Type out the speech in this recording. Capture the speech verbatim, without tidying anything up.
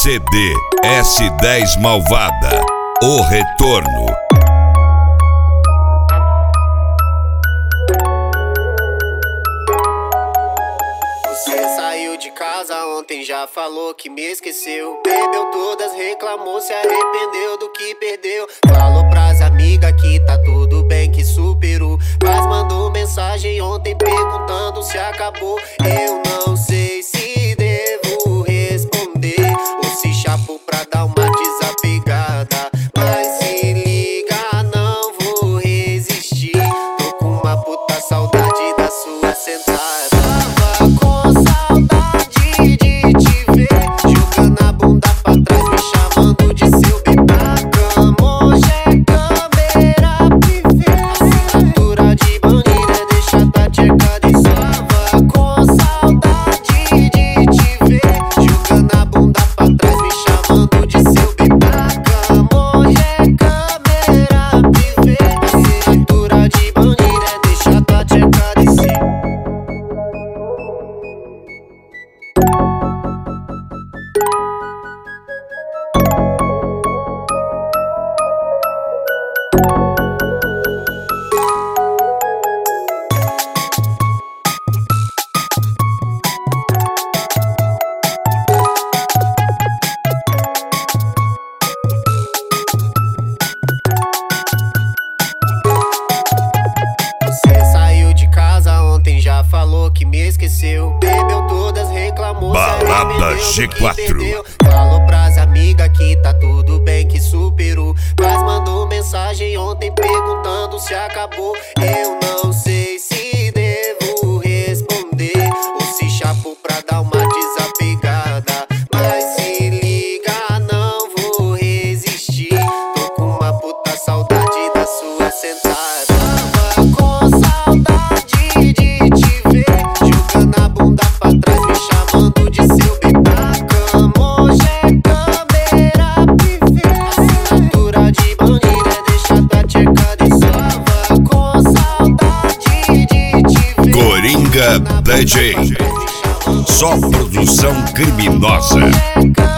C D S dez Malvada, O Retorno. Você saiu de casa ontem, já falou que me esqueceu. Bebeu todas, reclamou, se arrependeu do que perdeu. Falou pras amigas que tá tudo bem, que superou. Mas mandou mensagem ontem perguntando se acabou. Eu não sei se devo responder ou se chapo pra dar uma desapegada. Mas se liga, não vou resistir. Tô com uma puta saudade da sua sentada. Já falou que me esqueceu. Bebeu todas, reclamou, Balada G quatro. Falou pras amigas que tá tudo bem, que superou. Mas mandou mensagem ontem perguntando se acabou. Eu não sei se devo responder ou se chapo pra dar uma desapegada. Mas se liga, não vou resistir. Tô com uma puta saudade da sua sentada. Tava com saudade de Coringa D J, só produção criminosa.